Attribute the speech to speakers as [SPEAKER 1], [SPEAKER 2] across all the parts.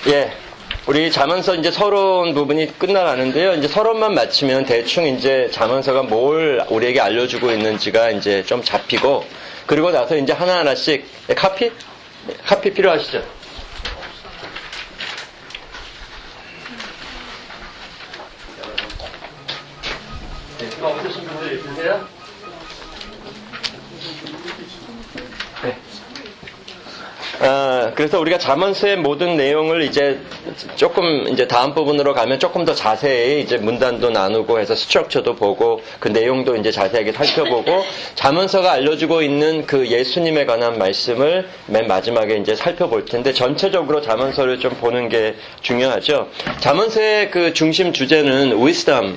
[SPEAKER 1] 예. 우리 잠언서 이제 서론 부분이 끝나가는데요. 이제 서론만 마치면 대충 이제 잠언서가 뭘 우리에게 알려주고 있는지가 이제 좀 잡히고, 그리고 나서 이제 하나하나씩, 카피? 카피 필요하시죠? 네, 이거 없으신 분들 있으세요? 네. 그래서 우리가 잠언서의 모든 내용을 이제 조금 이제 다음 부분으로 가면 조금 더 자세히 이제 문단도 나누고 해서 스트럭처도 보고 그 내용도 이제 자세하게 살펴보고 잠언서가 알려주고 있는 그 예수님에 관한 말씀을 맨 마지막에 이제 살펴볼 텐데 전체적으로 잠언서를 좀 보는 게 중요하죠. 잠언서의 그 중심 주제는 wisdom,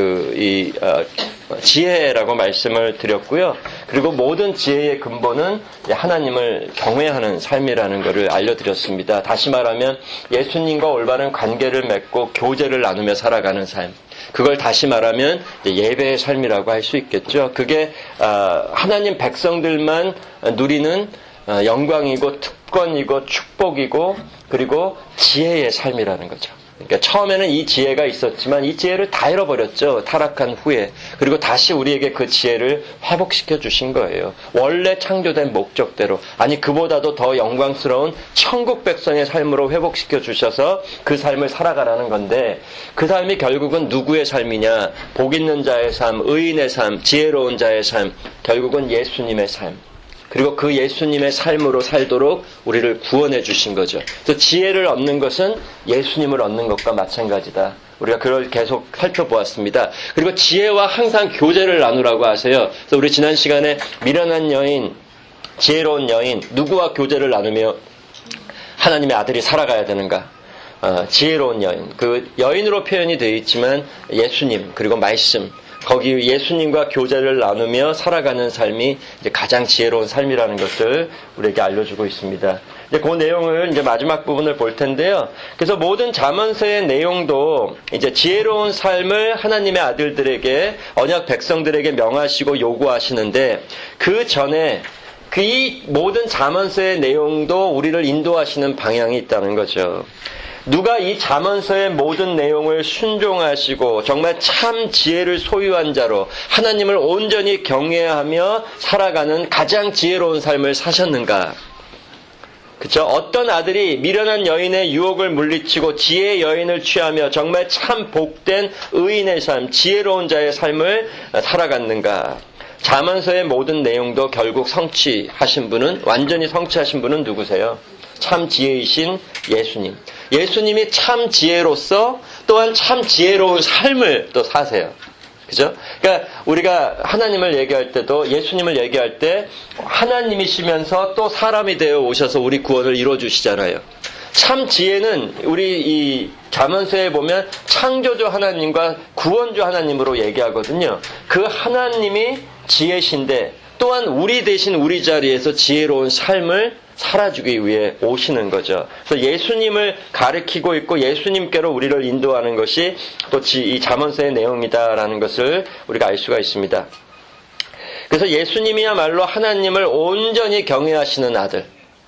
[SPEAKER 1] 지혜라고 말씀을 드렸고요. 그리고 모든 지혜의 근본은 하나님을 경외하는 삶이라는 것을 알려드렸습니다. 다시 말하면 예수님과 올바른 관계를 맺고 교제를 나누며 살아가는 삶. 그걸 다시 말하면 예배의 삶이라고 할 수 있겠죠. 그게 하나님 백성들만 누리는 영광이고 특권이고 축복이고 그리고 지혜의 삶이라는 거죠. 그러니까 처음에는 이 지혜가 있었지만 이 지혜를 다 잃어버렸죠. 타락한 후에. 그리고 다시 우리에게 그 지혜를 회복시켜 주신 거예요. 원래 창조된 목적대로. 아니 그보다도 더 영광스러운 천국 백성의 삶으로 회복시켜 주셔서 그 삶을 살아가라는 건데 그 삶이 결국은 누구의 삶이냐. 복 있는 자의 삶, 의인의 삶, 지혜로운 자의 삶. 결국은 예수님의 삶. 그리고 그 예수님의 삶으로 살도록 우리를 구원해 주신 거죠. 그래서 지혜를 얻는 것은 예수님을 얻는 것과 마찬가지다. 우리가 그걸 계속 살펴보았습니다. 그리고 지혜와 항상 교제를 나누라고 하세요. 그래서 우리 지난 시간에 미련한 여인, 지혜로운 여인, 누구와 교제를 나누며 하나님의 아들이 살아가야 되는가? 지혜로운 여인. 그 여인으로 표현이 되어 있지만 예수님, 그리고 말씀. 거기 예수님과 교제를 나누며 살아가는 삶이 이제 가장 지혜로운 삶이라는 것을 우리에게 알려주고 있습니다. 이제 그 내용을 이제 마지막 부분을 볼 텐데요. 그래서 모든 잠언서의 내용도 이제 지혜로운 삶을 하나님의 아들들에게 언약 백성들에게 명하시고 요구하시는데 그 전에 이 모든 잠언서의 내용도 우리를 인도하시는 방향이 있다는 거죠. 누가 이 잠언서의 모든 내용을 순종하시고 정말 참 지혜를 소유한 자로 하나님을 온전히 경외하며 살아가는 가장 지혜로운 삶을 사셨는가? 그렇죠? 어떤 아들이 미련한 여인의 유혹을 물리치고 지혜의 여인을 취하며 정말 참 복된 의인의 삶, 지혜로운 자의 삶을 살아갔는가? 잠언서의 모든 내용도 결국 성취하신 분은 완전히 성취하신 분은 누구세요? 참 지혜이신 예수님. 예수님이 참 지혜로서 또한 참 지혜로운 삶을 또 사세요. 그죠? 그러니까 우리가 하나님을 얘기할 때도 예수님을 얘기할 때 하나님이시면서 또 사람이 되어 오셔서 우리 구원을 이루어주시잖아요. 참 지혜는 우리 이 잠언서에 보면 창조주 하나님과 구원주 하나님으로 얘기하거든요. 그 하나님이 지혜신데 또한 우리 대신 우리 자리에서 지혜로운 삶을 살아주기 위해 오시는 거죠. 그래서 예수님을 가리키고 있고 예수님께로 우리를 인도하는 것이 또 이 잠언서의 내용이다라는 것을 우리가 알 수가 있습니다. 그래서 예수님이야말로 하나님을 온전히 경외하시는 아들.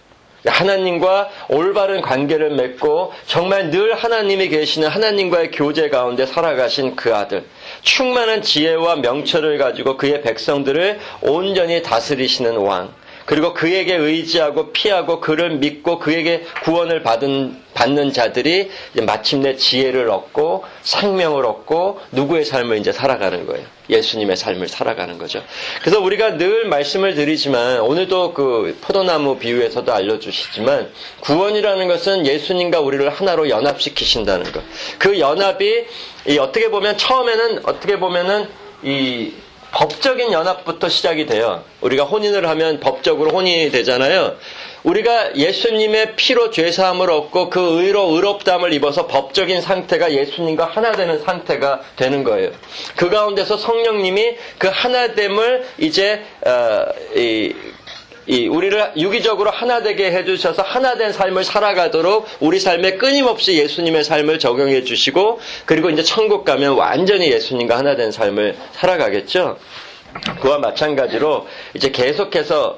[SPEAKER 1] 하나님과 올바른 관계를 맺고 정말 늘 하나님이 계시는 하나님과의 교제 가운데 살아가신 그 아들. 충만한 지혜와 명철을 가지고 그의 백성들을 온전히 다스리시는 왕. 그리고 그에게 의지하고 피하고 그를 믿고 그에게 구원을 받는 자들이 이제 마침내 지혜를 얻고 생명을 얻고 누구의 삶을 이제 살아가는 거예요. 예수님의 삶을 살아가는 거죠. 그래서 우리가 늘 말씀을 드리지만 오늘도 그 포도나무 비유에서도 알려주시지만 구원이라는 것은 예수님과 우리를 하나로 연합시키신다는 것. 그 연합이 어떻게 보면 처음에는 이 법적인 연합부터 시작이 돼요. 우리가 혼인을 하면 법적으로 혼인이 되잖아요. 우리가 예수님의 피로 죄사함을 얻고 그 의로 의롭다함을 입어서 법적인 상태가 예수님과 하나 되는 상태가 되는 거예요. 그 가운데서 성령님이 그 하나됨을 이제 우리를 유기적으로 하나 되게 해주셔서 하나된 삶을 살아가도록 우리 삶에 끊임없이 예수님의 삶을 적용해 주시고 그리고 이제 천국 가면 완전히 예수님과 하나된 삶을 살아가겠죠. 그와 마찬가지로 이제 계속해서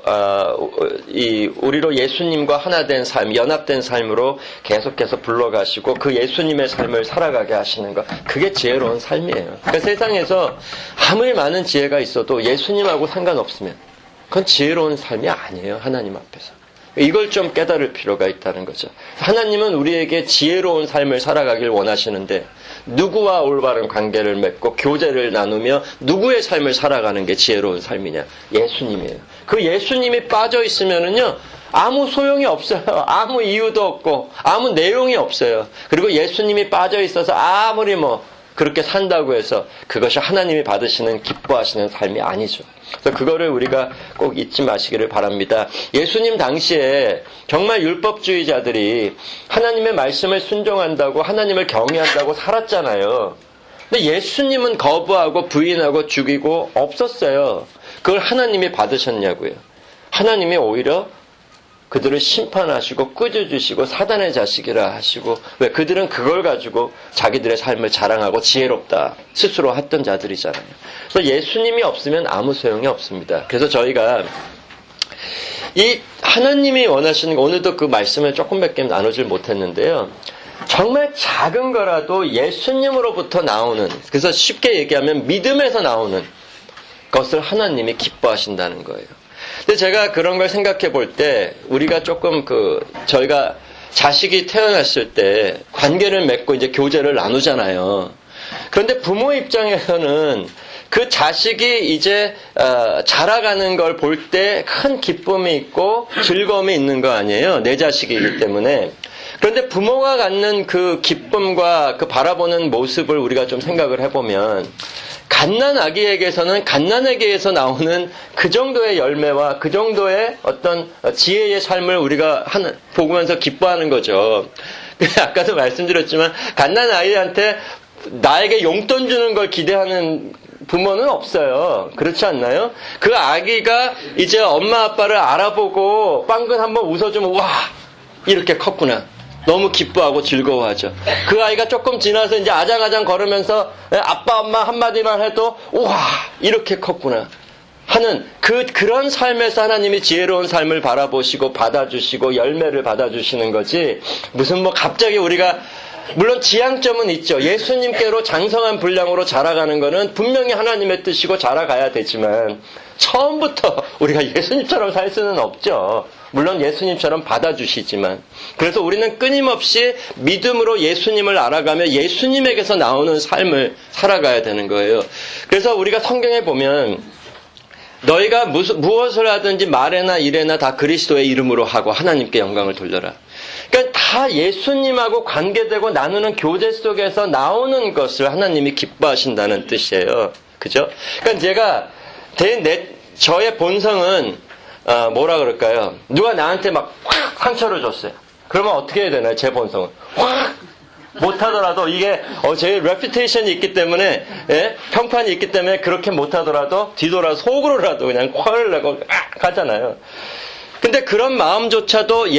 [SPEAKER 1] 우리로 예수님과 하나 된 삶, 연합된 삶으로 계속해서 불러가시고 그 예수님의 삶을 살아가게 하시는 것, 그게 지혜로운 삶이에요. 그러니까 세상에서 아무리 많은 지혜가 있어도 예수님하고 상관없으면 그건 지혜로운 삶이 아니에요. 하나님 앞에서. 이걸 좀 깨달을 필요가 있다는 거죠. 하나님은 우리에게 지혜로운 삶을 살아가길 원하시는데 누구와 올바른 관계를 맺고 교제를 나누며 누구의 삶을 살아가는 게 지혜로운 삶이냐? 예수님이에요. 그 예수님이 빠져 있으면은요, 아무 소용이 없어요. 아무 이유도 없고 아무 내용이 없어요. 그리고 예수님이 빠져 있어서 아무리 그렇게 산다고 해서 그것이 하나님이 받으시는 기뻐하시는 삶이 아니죠. 그래서 그거를 우리가 꼭 잊지 마시기를 바랍니다. 예수님 당시에 정말 율법주의자들이 하나님의 말씀을 순종한다고 하나님을 경외한다고 살았잖아요. 근데 예수님은 거부하고 부인하고 죽이고 없었어요. 그걸 하나님이 받으셨냐고요. 하나님이 오히려 그들을 심판하시고 꾸짖으시고 사단의 자식이라 하시고, 왜? 그들은 그걸 가지고 자기들의 삶을 자랑하고 지혜롭다 스스로 했던 자들이잖아요. 그래서 예수님이 없으면 아무 소용이 없습니다. 그래서 저희가 이 하나님이 원하시는 거, 오늘도 그 말씀을 조금밖에 나누질 못했는데요, 정말 작은 거라도 예수님으로부터 나오는, 그래서 쉽게 얘기하면 믿음에서 나오는 것을 하나님이 기뻐하신다는 거예요. 근데 제가 그런 걸 생각해 볼 때, 우리가 조금 저희가 자식이 태어났을 때 관계를 맺고 이제 교제를 나누잖아요. 그런데 부모 입장에서는 그 자식이 이제 자라가는 걸 볼 때 큰 기쁨이 있고 즐거움이 있는 거 아니에요. 내 자식이기 때문에. 그런데 부모가 갖는 그 기쁨과 그 바라보는 모습을 우리가 좀 생각을 해보면, 갓난 아기에게서는 갓난에게서 나오는 그 정도의 열매와 그 정도의 어떤 지혜의 삶을 우리가 보면서 기뻐하는 거죠. 아까도 말씀드렸지만 갓난 아이한테 나에게 용돈 주는 걸 기대하는 부모는 없어요. 그렇지 않나요? 그 아기가 이제 엄마 아빠를 알아보고 빵긋 한번 웃어주면, 와, 이렇게 컸구나. 너무 기뻐하고 즐거워하죠. 그 아이가 조금 지나서 이제 아장아장 걸으면서 아빠 엄마 한마디만 해도, 우와, 이렇게 컸구나 하는 그런 삶에서 하나님이 지혜로운 삶을 바라보시고 받아주시고 열매를 받아주시는 거지, 무슨 갑자기 우리가, 물론 지향점은 있죠. 예수님께로 장성한 분량으로 자라가는 거는 분명히 하나님의 뜻이고 자라가야 되지만, 처음부터 우리가 예수님처럼 살 수는 없죠. 물론 예수님처럼 받아주시지만. 그래서 우리는 끊임없이 믿음으로 예수님을 알아가며 예수님에게서 나오는 삶을 살아가야 되는 거예요. 그래서 우리가 성경에 보면, 너희가 무엇을 하든지 말에나 일에나 다 그리스도의 이름으로 하고 하나님께 영광을 돌려라. 그러니까 다 예수님하고 관계되고 나누는 교제 속에서 나오는 것을 하나님이 기뻐하신다는 뜻이에요. 그죠? 그러니까 제가 저의 본성은 뭐라 그럴까요? 누가 나한테 막 확 상처를 줬어요. 그러면 어떻게 해야 되나요? 제 본성은 확 못하더라도, 이게 제 레퓨테이션이 있기 때문에, 평판이 있기 때문에 그렇게 못하더라도 뒤돌아 속으로라도 그냥 화를 내고 하잖아요. 근데 그런 마음조차도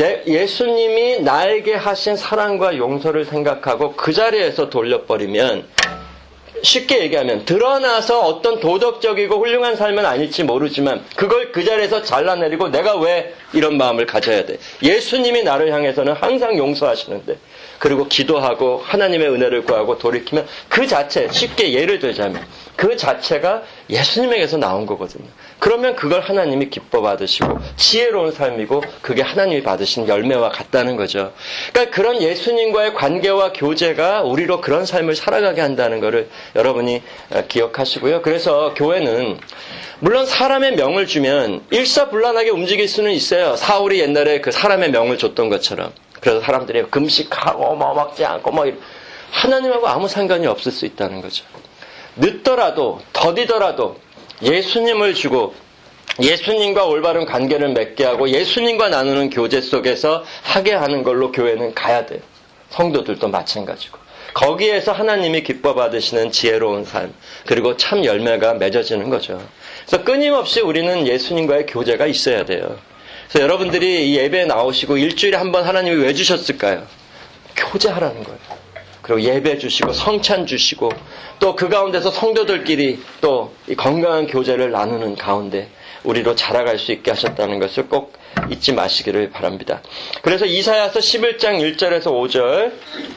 [SPEAKER 1] 예수님이 나에게 하신 사랑과 용서를 생각하고 그 자리에서 돌려버리면, 쉽게 얘기하면 드러나서 어떤 도덕적이고 훌륭한 삶은 아닐지 모르지만 그걸 그 자리에서 잘라내리고 내가 왜 이런 마음을 가져야 돼? 예수님이 나를 향해서는 항상 용서하시는데, 그리고 기도하고 하나님의 은혜를 구하고 돌이키면 그 자체, 쉽게 예를 들자면 그 자체가 예수님에게서 나온 거거든요. 그러면 그걸 하나님이 기뻐 받으시고 지혜로운 삶이고 그게 하나님이 받으신 열매와 같다는 거죠. 그러니까 그런 예수님과의 관계와 교제가 우리로 그런 삶을 살아가게 한다는 것을 여러분이 기억하시고요. 그래서 교회는 물론 사람의 명을 주면 일사불란하게 움직일 수는 있어요. 사울이 옛날에 그 사람의 명을 줬던 것처럼. 그래서 사람들이 금식하고 먹지 않고 하나님하고 아무 상관이 없을 수 있다는 거죠. 늦더라도 더디더라도 예수님을 주고 예수님과 올바른 관계를 맺게 하고 예수님과 나누는 교제 속에서 하게 하는 걸로 교회는 가야 돼요. 성도들도 마찬가지고. 거기에서 하나님이 기뻐 받으시는 지혜로운 삶, 그리고 참 열매가 맺어지는 거죠. 그래서 끊임없이 우리는 예수님과의 교제가 있어야 돼요. 그래서 여러분들이 이 예배에 나오시고 일주일에 한 번 하나님이 왜 주셨을까요? 교제하라는 거예요. 그리고 예배 주시고 성찬 주시고 또 그 가운데서 성도들끼리 또 이 건강한 교제를 나누는 가운데 우리로 자라갈 수 있게 하셨다는 것을 꼭 잊지 마시기를 바랍니다. 그래서 이사야서 11장 1절에서 5절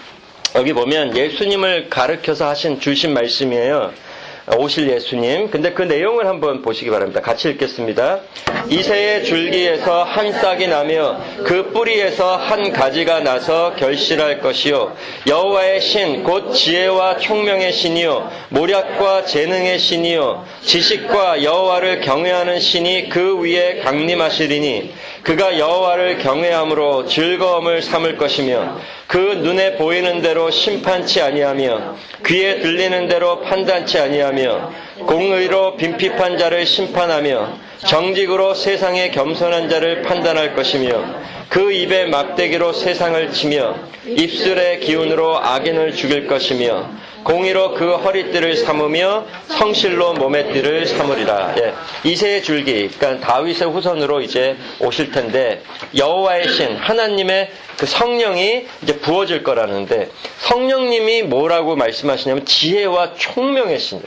[SPEAKER 1] 여기 보면 예수님을 가르쳐서 주신 말씀이에요. 오실 예수님. 근데 그 내용을 한번 보시기 바랍니다. 같이 읽겠습니다. 이새의 줄기에서 한 싹이 나며 그 뿌리에서 한 가지가 나서 결실할 것이요 여호와의 신 곧 지혜와 총명의 신이요 모략과 재능의 신이요 지식과 여호와를 경외하는 신이 그 위에 강림하시리니 그가 여호와를 경외함으로 즐거움을 삼을 것이며 그 눈에 보이는 대로 심판치 아니하며 귀에 들리는 대로 판단치 아니하며 공의로 빈핍한 자를 심판하며 정직으로 세상의 겸손한 자를 판단할 것이며 그 입에 막대기로 세상을 치며 입술의 기운으로 악인을 죽일 것이며 공의로 그 허리띠를 삼으며 성실로 몸의 띠를 삼으리라. 예. 이새의 줄기, 그러니까 다윗의 후손으로 이제 오실 텐데 여호와의 신, 하나님의 그 성령이 이제 부어질 거라는데 성령님이 뭐라고 말씀하시냐면 지혜와 총명의 신이라.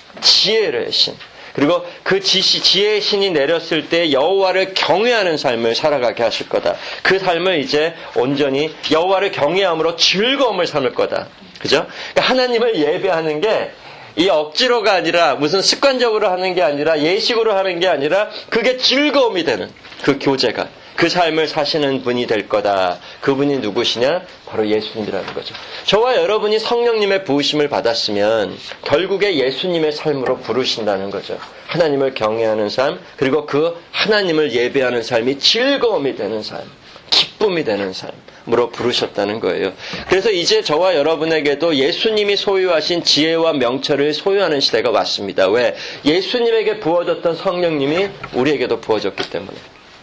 [SPEAKER 1] 지혜의 신. 그리고 그 지혜의 신이 내렸을 때 여호와를 경외하는 삶을 살아가게 하실 거다. 그 삶을 이제 온전히 여호와를 경외함으로 즐거움을 삼을 거다. 그죠? 그러니까 하나님을 예배하는 게 이 억지로가 아니라 무슨 습관적으로 하는 게 아니라 예식으로 하는 게 아니라 그게 즐거움이 되는 그 교제가 그 삶을 사시는 분이 될 거다. 그분이 누구시냐? 바로 예수님이라는 거죠. 저와 여러분이 성령님의 부으심을 받았으면 결국에 예수님의 삶으로 부르신다는 거죠. 하나님을 경외하는 삶, 그리고 그 하나님을 예배하는 삶이 즐거움이 되는 삶, 기쁨이 되는 삶으로 부르셨다는 거예요. 그래서 이제 저와 여러분에게도 예수님이 소유하신 지혜와 명철을 소유하는 시대가 왔습니다. 왜? 예수님에게 부어졌던 성령님이 우리에게도 부어졌기 때문에.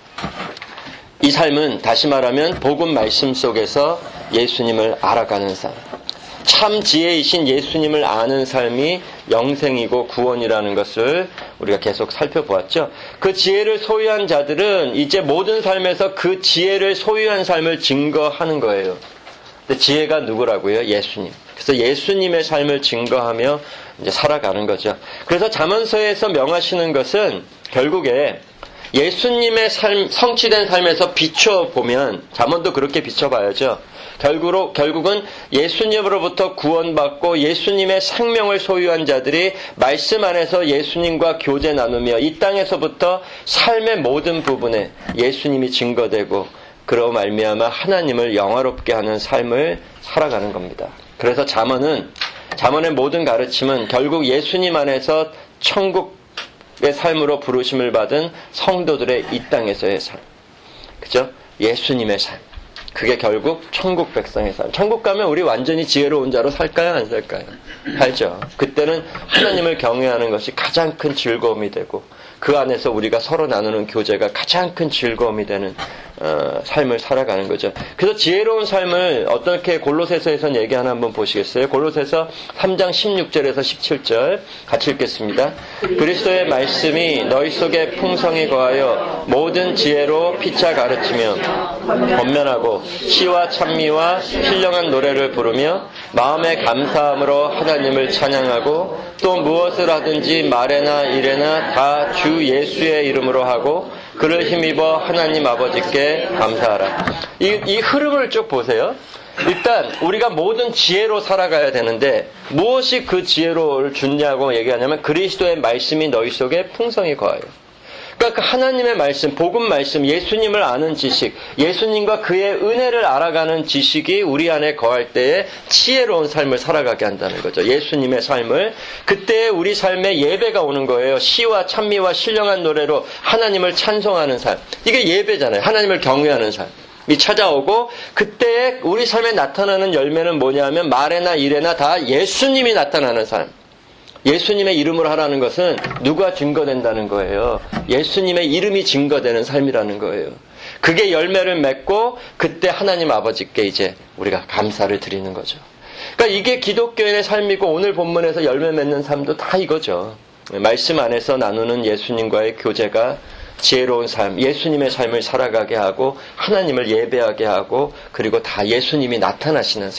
[SPEAKER 1] 이 삶은 다시 말하면 복음 말씀 속에서 예수님을 알아가는 삶. 참 지혜이신 예수님을 아는 삶이 영생이고 구원이라는 것을 우리가 계속 살펴보았죠. 그 지혜를 소유한 자들은 이제 모든 삶에서 그 지혜를 소유한 삶을 증거하는 거예요. 근데 지혜가 누구라고요? 예수님. 그래서 예수님의 삶을 증거하며 이제 살아가는 거죠. 그래서 잠언서에서 명하시는 것은 결국에 예수님의 삶, 성취된 삶에서 비춰보면, 잠언도 그렇게 비춰봐야죠. 결국은 예수님으로부터 구원받고 예수님의 생명을 소유한 자들이 말씀 안에서 예수님과 교제 나누며 이 땅에서부터 삶의 모든 부분에 예수님이 증거되고 그로 말미암아 하나님을 영화롭게 하는 삶을 살아가는 겁니다. 그래서 잠언의 모든 가르침은 결국 예수님 안에서 천국의 삶으로 부르심을 받은 성도들의 이 땅에서의 삶. 그죠? 예수님의 삶. 그게 결국 천국 백성의 삶. 천국 가면 우리 완전히 지혜로운 자로 살까요? 안 살까요? 살죠. 그때는 하나님을 경외하는 것이 가장 큰 즐거움이 되고 그 안에서 우리가 서로 나누는 교제가 가장 큰 즐거움이 되는 삶을 살아가는 거죠. 그래서 지혜로운 삶을 어떻게 골로새서에서 얘기하나 한번 보시겠어요? 골로새서 3장 16절에서 17절 같이 읽겠습니다. 그리스도의 말씀이 너희 속에 풍성히 거하여 모든 지혜로 피차 가르치며 권면하고 시와 찬미와 신령한 노래를 부르며 마음의 감사함으로 하나님을 찬양하고 또 무엇을 하든지 말에나 일에나 다 주 예수의 이름으로 하고 그를 힘입어 하나님 아버지께 감사하라. 이 흐름을 쭉 보세요. 일단 우리가 모든 지혜로 살아가야 되는데 무엇이 그 지혜를 주냐고 얘기하냐면 그리스도의 말씀이 너희 속에 풍성히 거하여. 그러니까 그 하나님의 말씀, 복음 말씀, 예수님을 아는 지식, 예수님과 그의 은혜를 알아가는 지식이 우리 안에 거할 때에 지혜로운 삶을 살아가게 한다는 거죠. 예수님의 삶을. 그때 우리 삶에 예배가 오는 거예요. 시와 찬미와 신령한 노래로 하나님을 찬송하는 삶. 이게 예배잖아요. 하나님을 경외하는 삶. 이 찾아오고 그때 우리 삶에 나타나는 열매는 뭐냐면 말에나 일에나 다 예수님이 나타나는 삶. 예수님의 이름으로 하라는 것은 누가 증거된다는 거예요. 예수님의 이름이 증거되는 삶이라는 거예요. 그게 열매를 맺고 그때 하나님 아버지께 이제 우리가 감사를 드리는 거죠. 그러니까 이게 기독교인의 삶이고 오늘 본문에서 열매 맺는 삶도 다 이거죠. 말씀 안에서 나누는 예수님과의 교제가 지혜로운 삶, 예수님의 삶을 살아가게 하고 하나님을 예배하게 하고 그리고 다 예수님이 나타나시는 삶.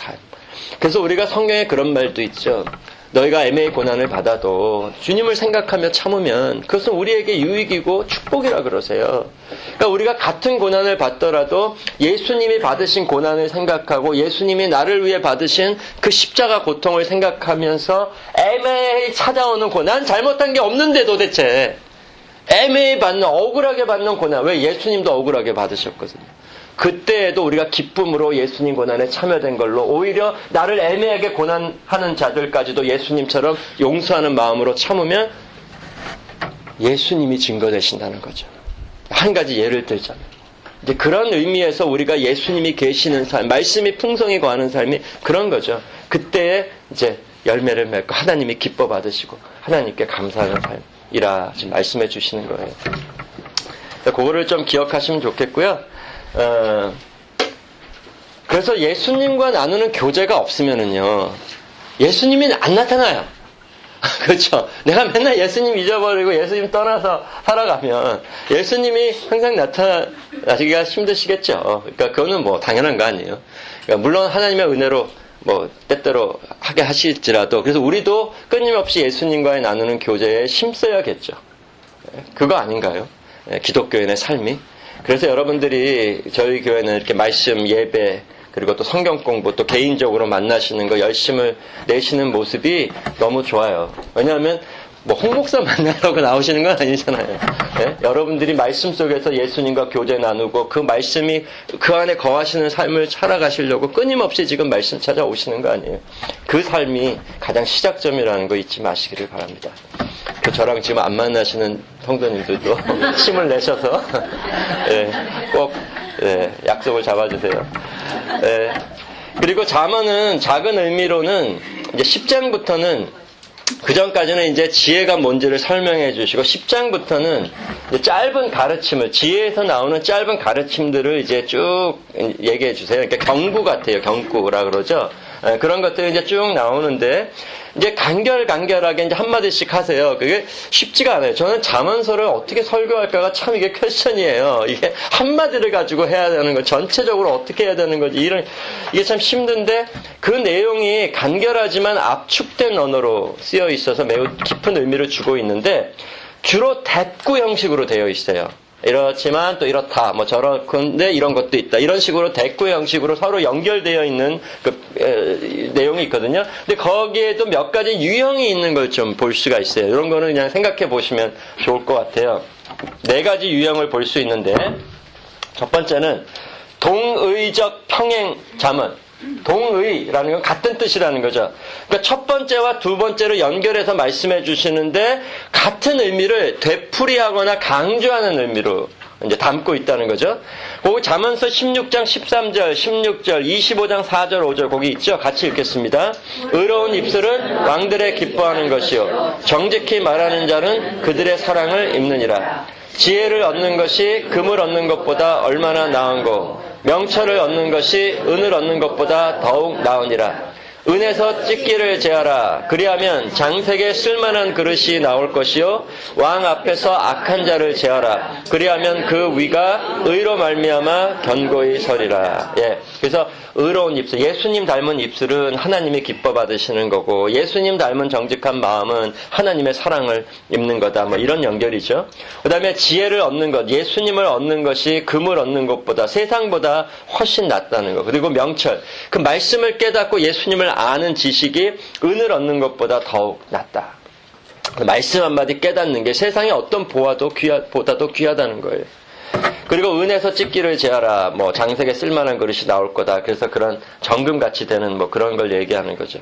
[SPEAKER 1] 그래서 우리가 성경에 그런 말도 있죠. 너희가 애매히 고난을 받아도 주님을 생각하며 참으면 그것은 우리에게 유익이고 축복이라 그러세요. 그러니까 우리가 같은 고난을 받더라도 예수님이 받으신 고난을 생각하고 예수님이 나를 위해 받으신 그 십자가 고통을 생각하면서 애매히 찾아오는 고난, 잘못한 게 없는데 도대체 애매히 받는, 억울하게 받는 고난, 왜 예수님도 억울하게 받으셨거든요. 그때에도 우리가 기쁨으로 예수님 고난에 참여된 걸로 오히려 나를 애매하게 고난하는 자들까지도 예수님처럼 용서하는 마음으로 참으면 예수님이 증거되신다는 거죠. 한 가지 예를 들자면 이제 그런 의미에서 우리가 예수님이 계시는 삶, 말씀이 풍성히 거하는 삶이 그런 거죠. 그때에 이제 열매를 맺고 하나님이 기뻐 받으시고 하나님께 감사하는 삶이라 지금 말씀해 주시는 거예요. 그거를 좀 기억하시면 좋겠고요. 그래서 예수님과 나누는 교제가 없으면은요, 예수님이 안 나타나요. 그렇죠? 내가 맨날 예수님 잊어버리고 예수님 떠나서 살아가면 예수님이 항상 나타나시기가 힘드시겠죠. 그러니까 그거는 뭐 당연한 거 아니에요. 그러니까 물론 하나님의 은혜로 뭐 때때로 하게 하실지라도 그래서 우리도 끊임없이 예수님과의 나누는 교제에 힘써야겠죠. 그거 아닌가요? 기독교인의 삶이. 그래서 여러분들이 저희 교회는 이렇게 말씀, 예배, 그리고 또 성경 공부, 또 개인적으로 만나시는 거 열심을 내시는 모습이 너무 좋아요. 왜냐하면 뭐 홍목사 만나려고 나오시는 건 아니잖아요. 네? 여러분들이 말씀 속에서 예수님과 교제 나누고 그 말씀이 그 안에 거하시는 삶을 살아가시려고 끊임없이 지금 말씀 찾아오시는 거 아니에요. 그 삶이 가장 시작점이라는 거 잊지 마시기를 바랍니다. 저랑 지금 안 만나시는 성도님들도 힘을 내셔서 꼭 약속을 잡아주세요. 그리고 잠언은 작은 의미로는 이제 10장부터는 그 전까지는 이제 지혜가 뭔지를 설명해 주시고 10장부터는 이제 짧은 가르침을 지혜에서 나오는 짧은 가르침들을 이제 쭉 얘기해 주세요. 그러니까 경구 같아요. 경구라 그러죠. 그런 것들이 이제 쭉 나오는데 이제 간결하게 이제 한마디씩 하세요. 그게 쉽지가 않아요. 저는 잠언서를 어떻게 설교할까가 참 이게 퀘스천이에요. 이게 한마디를 가지고 해야 되는 거, 전체적으로 어떻게 해야 되는 거지, 이게 참 힘든데 그 내용이 간결하지만 압축된 언어로 쓰여 있어서 매우 깊은 의미를 주고 있는데 주로 대꾸 형식으로 되어 있어요. 이렇지만 또 이렇다, 뭐 저런데 이런 것도 있다. 이런 식으로 대꾸 형식으로 서로 연결되어 있는 내용이 있거든요. 근데 거기에도 몇 가지 유형이 있는 걸 좀 볼 수가 있어요. 이런 거는 그냥 생각해 보시면 좋을 것 같아요. 4가지 유형을 볼 수 있는데 첫 번째는 동의적 평행 잠언. 동의라는 건 같은 뜻이라는 거죠. 그러니까 첫 번째와 두 번째로 연결해서 말씀해 주시는데 같은 의미를 되풀이하거나 강조하는 의미로 이제 담고 있다는 거죠. 거기 잠언서 16장 13절, 16절, 25장 4절, 5절 거기 있죠. 같이 읽겠습니다. 의로운 입술은 왕들의 기뻐하는 것이요 정직히 말하는 자는 그들의 사랑을 입느니라. 지혜를 얻는 것이 금을 얻는 것보다 얼마나 나은고 명철을 얻는 것이 은을 얻는 것보다 더욱 나으니라. 은에서 찢기를 제하라. 그리하면 장색에 쓸만한 그릇이 나올 것이요 왕 앞에서 악한 자를 제하라. 그리하면 그 위가 의로 말미암아 견고히 서리라. 그래서 의로운 입술, 예수님 닮은 입술은 하나님이 기뻐 받으시는 거고 예수님 닮은 정직한 마음은 하나님의 사랑을 입는 거다. 뭐 이런 연결이죠. 그 다음에 지혜를 얻는 것, 예수님을 얻는 것이 금을 얻는 것보다 세상보다 훨씬 낫다는 거. 그리고 명철, 그 말씀을 깨닫고 예수님을 아는 지식이 은을 얻는 것보다 더욱 낫다. 말씀 한마디 깨닫는 게 세상의 어떤 보다도 귀하다는 거예요. 그리고 은에서 찢기를 제하라. 뭐 장색에 쓸만한 그릇이 나올 거다. 그래서 그런 정금같이 되는 뭐 그런 걸 얘기하는 거죠.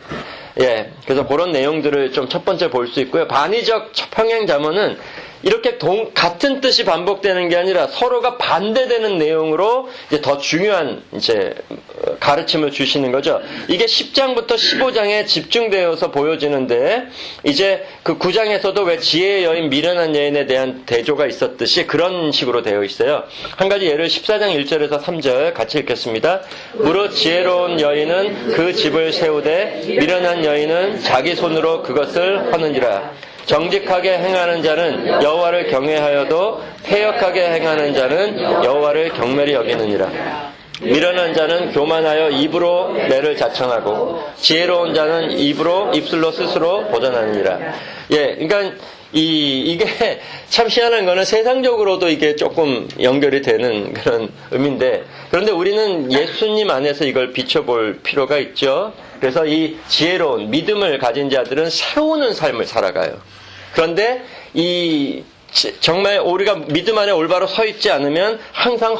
[SPEAKER 1] 그래서 그런 내용들을 좀 첫 번째 볼 수 있고요. 반의적 평행 잠언은 이렇게 같은 뜻이 반복되는 게 아니라 서로가 반대되는 내용으로 이제 더 중요한 이제 가르침을 주시는 거죠. 이게 10장부터 15장에 집중되어서 보여지는데 이제 그 9장에서도 왜 지혜의 여인, 미련한 여인에 대한 대조가 있었듯이 그런 식으로 되어 있어요. 한 가지 예를 14장 1절에서 3절 같이 읽겠습니다. 무릇 지혜로운 여인은 그 집을 세우되 미련한 여인은 자기 손으로 그것을 하느니라. 정직하게 행하는 자는 여호와를 경외하여도 패역하게 행하는 자는 여호와를 경멸히 여기느니라. 미련한 자는 교만하여 입으로 매를 자청하고 지혜로운 자는 입술로 스스로 보전하느니라. 예, 그러니까 이게 참 희한한 거는 세상적으로도 이게 조금 연결이 되는 그런 의미인데, 그런데 우리는 예수님 안에서 이걸 비춰볼 필요가 있죠. 그래서 이 지혜로운 믿음을 가진 자들은 세우는 삶을 살아가요. 그런데 정말 우리가 믿음 안에 올바로 서 있지 않으면 항상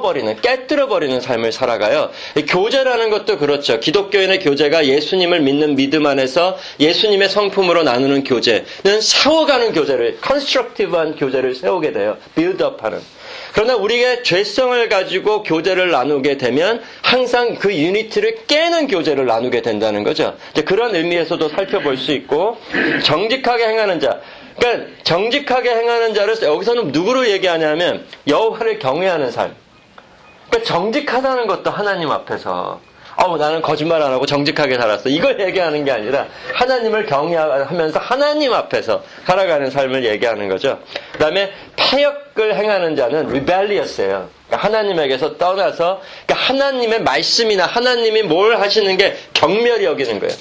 [SPEAKER 1] 깨뜨려버리는 삶을 살아가요. 교제라는 것도 그렇죠. 기독교인의 교제가 예수님을 믿는 믿음 안에서 예수님의 성품으로 나누는 교제는 세워가는 교제를, 컨스트럭티브한 교제를 세우게 돼요. 빌드업하는. 그러나 우리가 죄성을 가지고 교제를 나누게 되면 항상 그 유니티를 깨는 교제를 나누게 된다는 거죠. 이제 그런 의미에서도 살펴볼 수 있고, 정직하게 행하는 자. 그러니까 정직하게 행하는 자를 여기서는 누구로 얘기하냐면 여호와를 경외하는 삶. 그러니까 정직하다는 것도 하나님 앞에서 나는 거짓말 안 하고 정직하게 살았어. 이걸 얘기하는 게 아니라 하나님을 경외하면서 하나님 앞에서 살아가는 삶을 얘기하는 거죠. 그 다음에 패역을 행하는 자는 rebellious예요. 그러니까 하나님에게서 떠나서 그러니까 하나님의 말씀이나 하나님이 뭘 하시는 게 경멸히 여기는 거예요.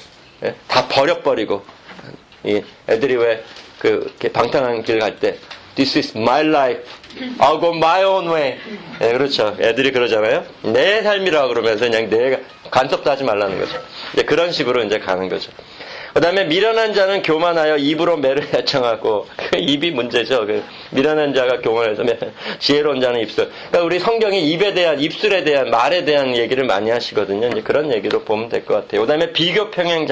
[SPEAKER 1] 다 버려버리고. 이 애들이 왜 이렇게 방탕한 길 갈 때 This is my life. I'll go my own way. 네, 그렇죠. 애들이 그러잖아요. 내 삶이라고 그러면서 그냥 내가 간섭도 하지 말라는 거죠. 이제 그런 식으로 이제 가는 거죠. 그 다음에 미련한 자는 교만하여 입으로 매를 야청하고, 그 입이 문제죠. 미련한 자가 교만해서 지혜로운 자는 입술. 그러니까 우리 성경이 입술에 대한, 말에 대한 얘기를 많이 하시거든요. 이제 그런 얘기로 보면 될 것 같아요. 그 다음에 비교 평행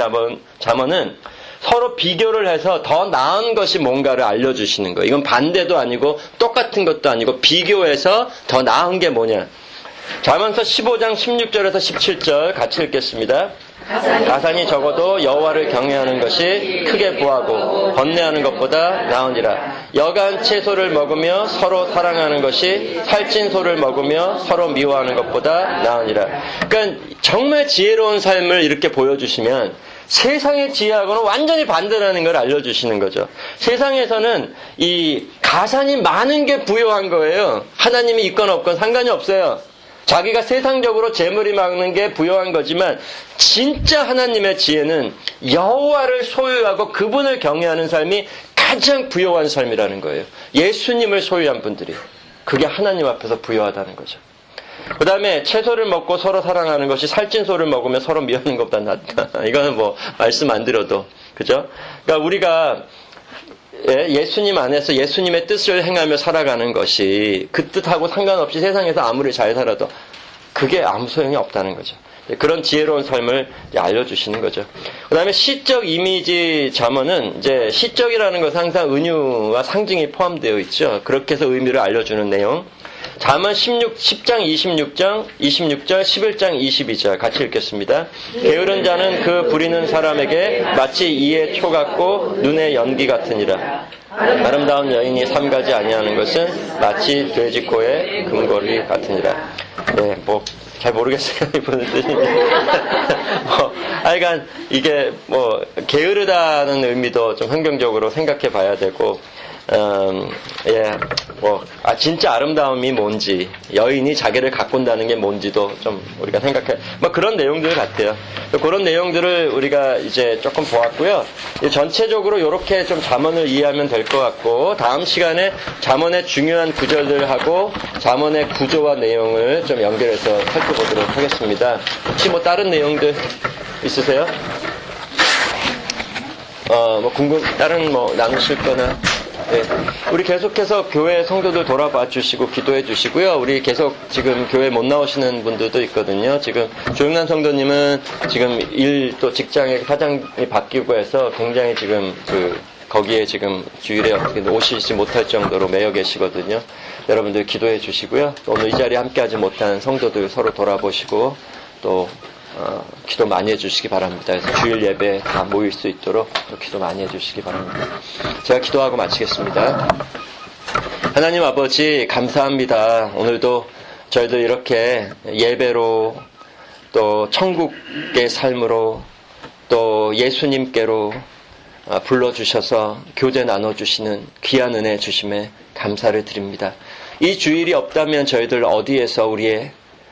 [SPEAKER 1] 잠언은 서로 비교를 해서 더 나은 것이 뭔가를 알려주시는 거예요. 이건 반대도 아니고 똑같은 것도 아니고 비교해서 더 나은 게 뭐냐. 잠언서 15장 16절에서 17절 같이 읽겠습니다. 가산이 적어도 여호와를 경외하는 것이 크게 부하고 번뇌하는 것보다 나으니라. 여간 채소를 먹으며 서로 사랑하는 것이 살찐 소를 먹으며 서로 미워하는 것보다 나으니라. 그러니까 정말 지혜로운 삶을 이렇게 보여주시면 세상의 지혜하고는 완전히 반대라는 걸 알려주시는 거죠. 세상에서는 이 가산이 많은 게 부요한 거예요. 하나님이 있건 없건 상관이 없어요. 자기가 세상적으로 재물이 많은 게 부요한 거지만 진짜 하나님의 지혜는 여호와를 소유하고 그분을 경외하는 삶이 가장 부요한 삶이라는 거예요. 예수님을 소유한 분들이. 그게 하나님 앞에서 부요하다는 거죠. 그 다음에 채소를 먹고 서로 사랑하는 것이 살찐 소를 먹으면 서로 미워하는 것보다 낫다. 이거는 뭐 말씀 안 드려도 그죠? 그러니까 우리가 예수님 안에서 예수님의 뜻을 행하며 살아가는 것이 그 뜻하고 상관없이 세상에서 아무리 잘 살아도 그게 아무 소용이 없다는 거죠. 그런 지혜로운 삶을 알려주시는 거죠. 그 다음에 시적 이미지 잠언은 이제 시적이라는 것은 항상 은유와 상징이 포함되어 있죠. 그렇게 해서 의미를 알려주는 내용. 잠언 10장 26절, 11장 22절 같이 읽겠습니다. 게으른 자는 그 부리는 사람에게 마치 이의 초 같고 눈의 연기 같으니라. 아름다운 여인이 삼가지 아니하는 것은 마치 돼지코의 금고리 같으니라. 네, 잘 모르겠어요. 이분의 뜻인지. 하여간 이게 게으르다는 의미도 좀 환경적으로 생각해 봐야 되고, 진짜 아름다움이 뭔지, 여인이 자기를 가꾼다는 게 뭔지도 좀 우리가 생각해, 그런 내용들 같아요. 그런 내용들을 우리가 이제 조금 보았고요. 전체적으로 이렇게 좀 잠언을 이해하면 될 것 같고, 다음 시간에 잠언의 중요한 구절들하고 잠언의 구조와 내용을 좀 연결해서 살펴보도록 하겠습니다. 혹시 다른 내용들 있으세요? 다른 나누실 거나, 네. 우리 계속해서 교회 성도들 돌아봐 주시고 기도해 주시고요. 우리 계속 지금 교회 못 나오시는 분들도 있거든요. 지금 조용란 성도님은 지금 또 직장의 사장이 바뀌고 해서 굉장히 지금 거기에 지금 주일에 어떻게 오시지 못할 정도로 매여 계시거든요. 여러분들 기도해 주시고요. 오늘 이 자리에 함께하지 못한 성도들 서로 돌아보시고 또 기도 많이 해주시기 바랍니다. 그래서 주일 예배 다 모일 수 있도록 기도 많이 해주시기 바랍니다. 제가 기도하고 마치겠습니다. 하나님 아버지 감사합니다. 오늘도 저희들 이렇게 예배로 또 천국의 삶으로 또 예수님께로 불러주셔서 교제 나눠주시는 귀한 은혜 주심에 감사를 드립니다. 이 주일이 없다면 저희들 어디에서 우리의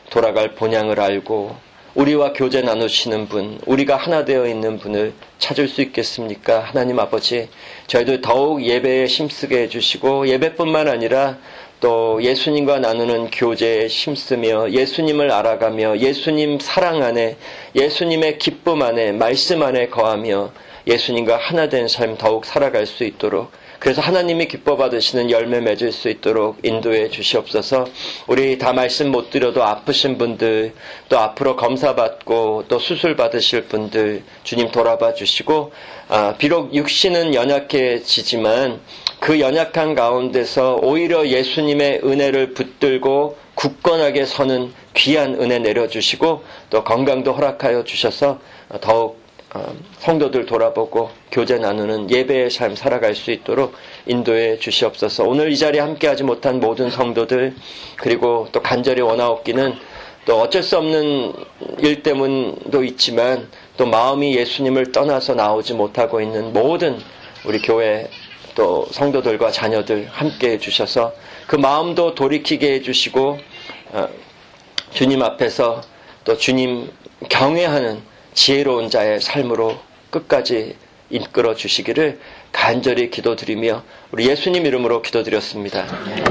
[SPEAKER 1] 돌아갈 본향을 알고 우리와 교제 나누시는 분, 우리가 하나 되어 있는 분을 찾을 수 있겠습니까? 하나님 아버지, 저희들 더욱 예배에 힘쓰게 해주시고 예배뿐만 아니라 또 예수님과 나누는 교제에 힘쓰며 예수님을 알아가며 예수님 사랑 안에 예수님의 기쁨 안에 말씀 안에 거하며 예수님과 하나 된 삶 더욱 살아갈 수 있도록, 그래서 하나님이 기뻐 받으시는 열매 맺을 수 있도록 인도해 주시옵소서. 우리 다 말씀 못 드려도 아프신 분들, 또 앞으로 검사받고 또 수술 받으실 분들 주님 돌아봐 주시고, 비록 육신은 연약해지지만 그 연약한 가운데서 오히려 예수님의 은혜를 붙들고 굳건하게 서는 귀한 은혜 내려주시고 또 건강도 허락하여 주셔서 더욱 성도들 돌아보고 교제 나누는 예배의 삶 살아갈 수 있도록 인도해 주시옵소서. 오늘 이 자리에 함께하지 못한 모든 성도들, 그리고 또 간절히 원하옵기는 또 어쩔 수 없는 일 때문도 있지만 또 마음이 예수님을 떠나서 나오지 못하고 있는 모든 우리 교회 또 성도들과 자녀들 함께해 주셔서 그 마음도 돌이키게 해주시고 주님 앞에서 또 주님 경외하는 지혜로운 자의 삶으로 끝까지 이끌어 주시기를 간절히 기도드리며 우리 예수님 이름으로 기도드렸습니다.